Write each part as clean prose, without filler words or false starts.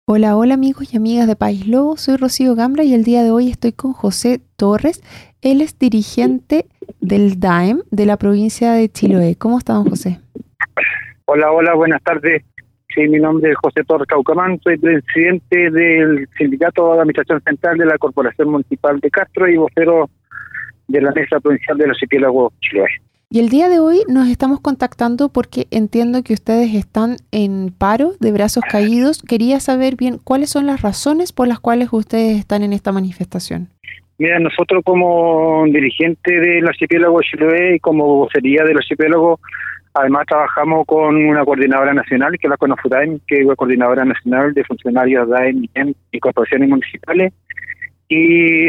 Hola, hola amigos y amigas de País Lobo, soy Rocío Gambra y el día de hoy estoy con José Torres. Él es dirigente del DAEM de la provincia de Chiloé. ¿Cómo está, don José? Hola, hola, buenas tardes. Sí, mi nombre es José Torres Caucamán, soy presidente del Sindicato de Administración Central de la Corporación Municipal de Castro y vocero de la Mesa Provincial del Archipiélago Chiloé. Y el día de hoy nos estamos contactando porque entiendo que ustedes están en paro de brazos caídos. Quería saber bien cuáles son las razones por las cuales ustedes están en esta manifestación. Mira, nosotros como dirigente del Archipiélago Chiloé y como vocería del Archipiélago, además trabajamos con una coordinadora nacional, que es la CONAFUDAEM, que es la coordinadora nacional de funcionarios DAEM y corporaciones municipales, y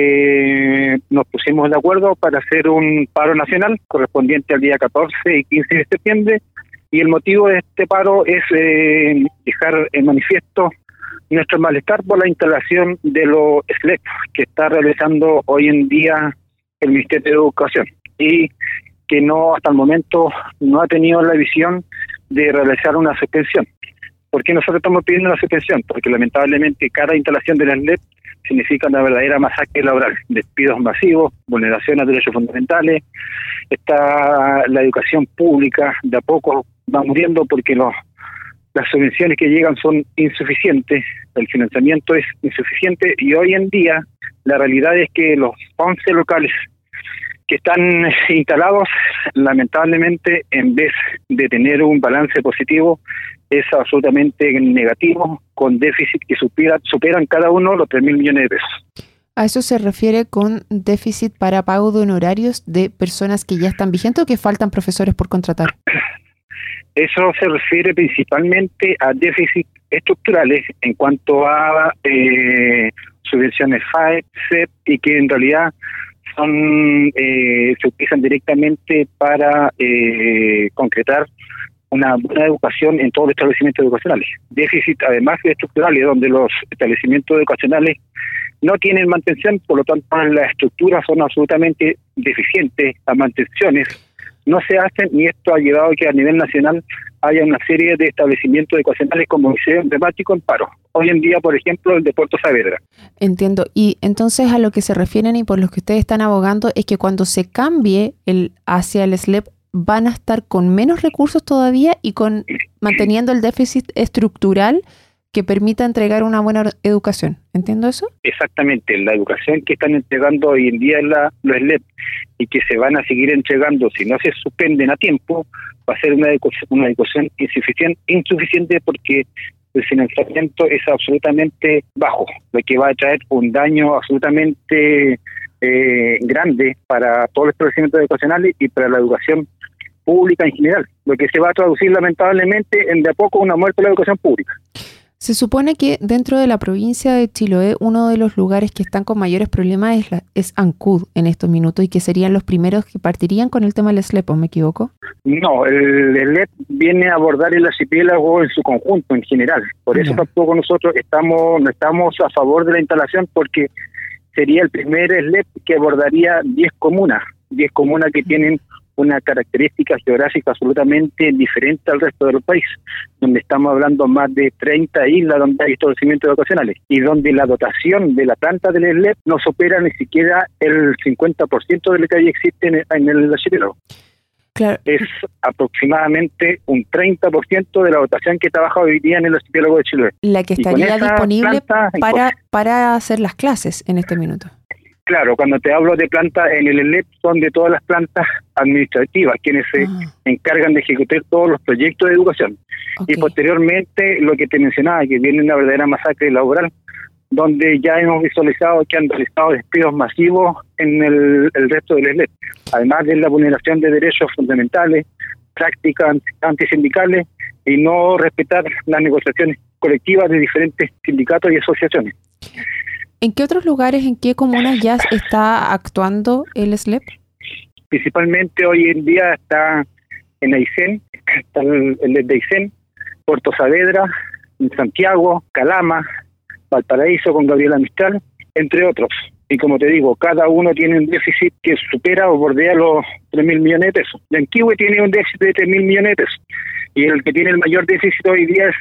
nos pusimos de acuerdo para hacer un paro nacional correspondiente al día 14 y 15 de septiembre, y el motivo de este paro es dejar en manifiesto nuestro malestar por la instalación de los SLEP que está realizando hoy en día el Ministerio de Educación y que no hasta el momento no ha tenido la visión de realizar una suspensión. ¿Por qué nosotros estamos pidiendo una suspensión? Porque lamentablemente cada instalación de las SLEP significa una verdadera masacre laboral, despidos masivos, vulneraciones de derechos fundamentales. Está la educación pública de a poco va muriendo porque las subvenciones que llegan son insuficientes, el financiamiento es insuficiente y hoy en día la realidad es que los 11 locales que están instalados, lamentablemente, en vez de tener un balance positivo, es absolutamente negativo, con déficit que superan cada uno los 3.000 millones de pesos. ¿A eso se refiere con déficit para pago de honorarios de personas que ya están vigentes o que faltan profesores por contratar? Eso se refiere principalmente a déficits estructurales en cuanto a subvenciones FAE, CEP, y que en realidad se utilizan directamente para concretar una buena educación en todos los establecimientos educacionales. Déficit además estructurales, donde los establecimientos educacionales no tienen mantención, por lo tanto las estructuras son absolutamente deficientes, las mantenciones no se hacen, y esto ha llevado a que a nivel nacional haya una serie de establecimientos educacionales como liceo emblemático en paro. Hoy en día, por ejemplo, el de Puerto Saavedra. Entiendo. Y entonces a lo que se refieren y por lo que ustedes están abogando es que cuando se cambie hacia el SLEP van a estar con menos recursos todavía y manteniendo el déficit estructural que permita entregar una buena educación. ¿Entiendo eso? Exactamente, la educación que están entregando hoy en día los SLEP y que se van a seguir entregando si no se suspenden a tiempo, va a ser una educación insuficiente porque el financiamiento es absolutamente bajo, lo que va a traer un daño absolutamente grande para todos los establecimientos educacionales y para la educación pública en general, lo que se va a traducir lamentablemente en de a poco una muerte de la educación pública. Se supone que dentro de la provincia de Chiloé, uno de los lugares que están con mayores problemas es Ancud en estos minutos y que serían los primeros que partirían con el tema del SLEP, ¿me equivoco? No, el SLEP viene a abordar el archipiélago en su conjunto, en general. Por eso tampoco nosotros no estamos a favor de la instalación, porque sería el primer SLEP que abordaría 10 comunas que tienen una característica geográfica absolutamente diferente al resto del país, donde estamos hablando más de 30 islas donde hay establecimientos educacionales y donde la dotación de la planta del SLEP no supera ni siquiera el 50% de lo que ahí existe en el archipiélago. Claro. Es aproximadamente un 30% de la dotación que trabaja hoy día en el archipiélago de Chiloé. La que estaría disponible para hacer las clases en este minuto. Claro, cuando te hablo de plantas en el SLEP son de todas las plantas administrativas, quienes se encargan de ejecutar todos los proyectos de educación. Okay. Y posteriormente, lo que te mencionaba, que viene una verdadera masacre laboral, donde ya hemos visualizado que han realizado despidos masivos en el resto del SLEP, además de la vulneración de derechos fundamentales, prácticas antisindicales y no respetar las negociaciones colectivas de diferentes sindicatos y asociaciones. ¿En qué otros lugares, en qué comunas ya está actuando el SLEP? Principalmente hoy en día está en Aysén, está el SLEP de Aysén, Puerto Saavedra, en Santiago, Calama, Valparaíso con Gabriela Mistral, entre otros. Y como te digo, cada uno tiene un déficit que supera o bordea los 3.000 millones de pesos. Yanquihue tiene un déficit de 3.000 millones de pesos. Y el que tiene el mayor déficit hoy día es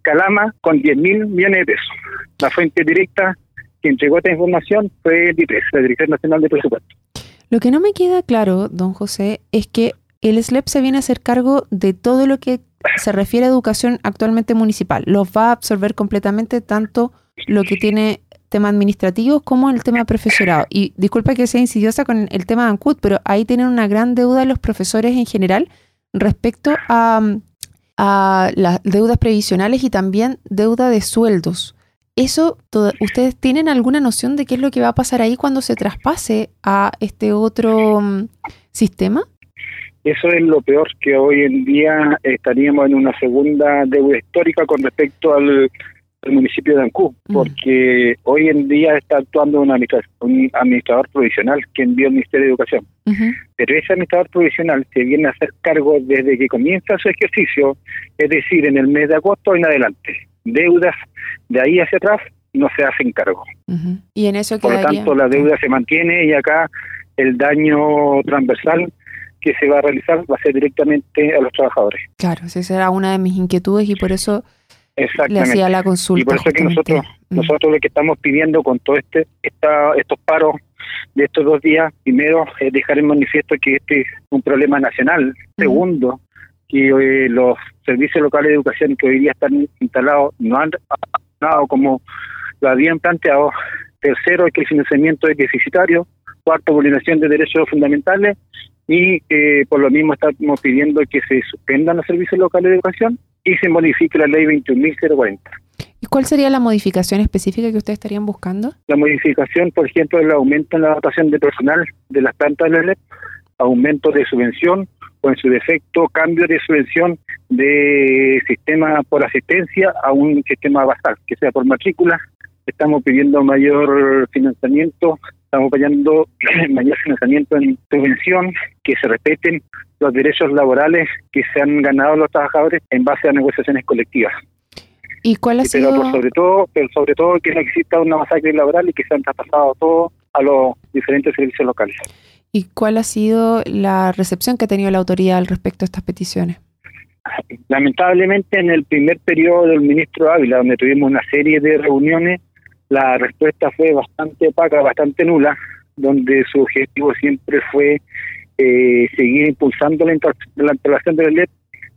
Calama con 10.000 millones de pesos. La fuente directa que entregó esta información fue el DIPRES, la Dirección Nacional de Presupuesto. Lo que no me queda claro, don José, es que el SLEP se viene a hacer cargo de todo lo que se refiere a educación actualmente municipal. Los va a absorber completamente, tanto lo que tiene temas administrativos como el tema profesorado. Y disculpa que sea insidiosa con el tema de ANCUT, pero ahí tienen una gran deuda los profesores en general respecto a las deudas previsionales y también deuda de sueldos. ¿Eso, ustedes tienen alguna noción de qué es lo que va a pasar ahí cuando se traspase a este otro sistema? Eso es lo peor, que hoy en día estaríamos en una segunda deuda histórica con respecto al municipio de Ancud, porque hoy en día está actuando un administrador provisional que envió el Ministerio de Educación. Pero ese administrador provisional se viene a hacer cargo desde que comienza su ejercicio, es decir, en el mes de agosto en adelante. Deudas de ahí hacia atrás no se hacen cargo. Y en eso por lo tanto, la deuda se mantiene y acá el daño transversal que se va a realizar va a ser directamente a los trabajadores. Claro, esa era una de mis inquietudes y por eso le hacía la consulta. Y por eso es que nosotros lo que estamos pidiendo con todo estos paros de estos 2 días, primero es dejar en manifiesto que este es un problema nacional. Segundo, que los servicios locales de educación que hoy día están instalados no han funcionado como lo habían planteado. Tercero, que el financiamiento es deficitario. Cuarto, vulneración de derechos fundamentales. Y por lo mismo estamos pidiendo que se suspendan los servicios locales de educación y se modifique la ley 21.040. ¿Y cuál sería la modificación específica que ustedes estarían buscando? La modificación, por ejemplo, es el aumento en la dotación de personal de las plantas de la SLEP, aumento de subvención o en su defecto cambio de subvención de sistema por asistencia a un sistema basal, que sea por matrícula. Estamos pidiendo mayor financiamiento, estamos pidiendo mayor financiamiento en subvención, que se respeten los derechos laborales que se han ganado los trabajadores en base a negociaciones colectivas. ¿Y cuál ha sido? Pero sobre todo que no exista una masacre laboral y que se han traspasado todo a los diferentes servicios locales. ¿Y cuál ha sido la recepción que ha tenido la autoridad al respecto a estas peticiones? Lamentablemente, en el primer periodo del ministro Ávila, donde tuvimos una serie de reuniones, la respuesta fue bastante opaca, bastante nula, donde su objetivo siempre fue seguir impulsando la instalación del LED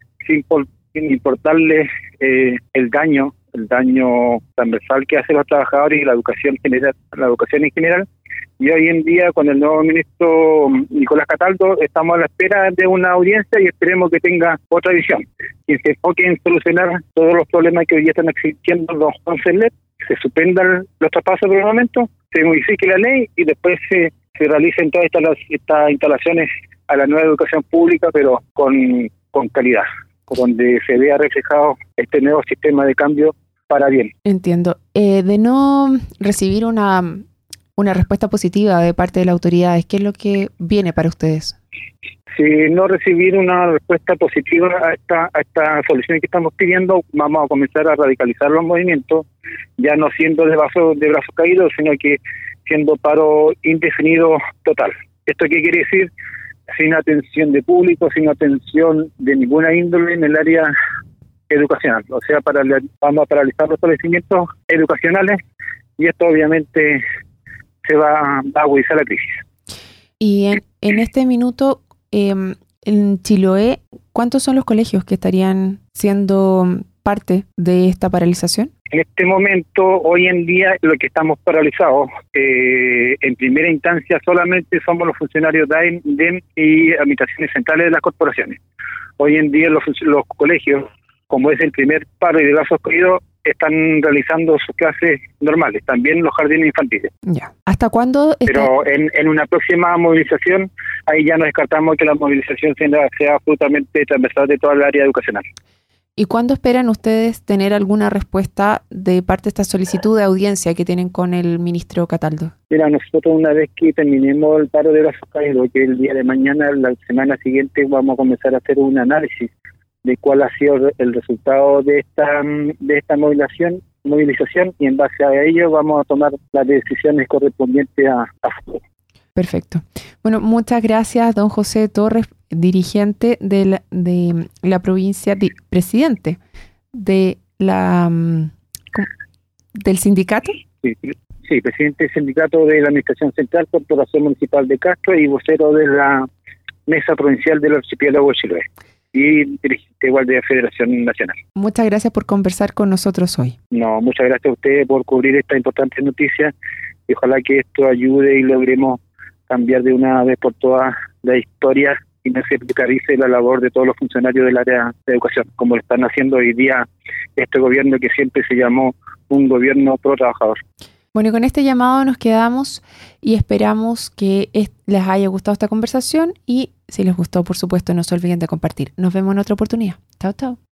sin importarle el daño transversal que hacen los trabajadores y la educación en general. Y hoy en día, con el nuevo ministro Nicolás Cataldo, estamos a la espera de una audiencia y esperemos que tenga otra visión, que se enfoque en solucionar todos los problemas que hoy día están existiendo los 11 LED, se suspendan los traspasos por el momento, se modifique la ley y después se realicen todas estas instalaciones a la nueva educación pública, pero con calidad, donde se vea reflejado este nuevo sistema de cambio para bien. Entiendo. De no recibir una respuesta positiva de parte de las autoridades, ¿qué es lo que viene para ustedes? Si no recibir una respuesta positiva a esta solución que estamos pidiendo, vamos a comenzar a radicalizar los movimientos, ya no siendo de brazos caídos, sino que siendo paro indefinido total. ¿Esto qué quiere decir? Sin atención de público, sin atención de ninguna índole en el área educacional. O sea, vamos a paralizar los establecimientos educacionales y esto obviamente se va a agudizar la crisis. Y en este minuto, en Chiloé, ¿cuántos son los colegios que estarían siendo parte de esta paralización? En este momento, hoy en día, lo que estamos paralizados, en primera instancia solamente somos los funcionarios de DEM y administraciones centrales de las corporaciones. Hoy en día los colegios, como es el primer paro y de brazos caídos, están realizando sus clases normales, también los jardines infantiles. Ya. ¿Hasta cuándo? Pero en una próxima movilización, ahí ya no descartamos que la movilización sea absolutamente transversal de toda el área educacional. ¿Y cuándo esperan ustedes tener alguna respuesta de parte de esta solicitud de audiencia que tienen con el ministro Cataldo? Mira, nosotros una vez que terminemos el paro de brazos caídos, que el día de mañana, la semana siguiente, vamos a comenzar a hacer un análisis de cuál ha sido el resultado de esta movilización y en base a ello vamos a tomar las decisiones correspondientes a futuro. Perfecto. Bueno, muchas gracias, don José Torres, dirigente de la provincia, presidente de ¿cómo? ¿Del sindicato? Sí, presidente del sindicato de la Administración Central, Corporación Municipal de Castro y vocero de la Mesa Provincial del Archipiélago de Chiloé y dirigente igual de la Federación Nacional. Muchas gracias por conversar con nosotros hoy. No, muchas gracias a ustedes por cubrir esta importante noticia y ojalá que esto ayude y logremos cambiar de una vez por todas la historia y no se precarice la labor de todos los funcionarios del área de educación, como lo están haciendo hoy día este gobierno que siempre se llamó un gobierno pro trabajador. Bueno, y con este llamado nos quedamos y esperamos que les haya gustado esta conversación y si les gustó, por supuesto, no se olviden de compartir. Nos vemos en otra oportunidad. Chao, chao.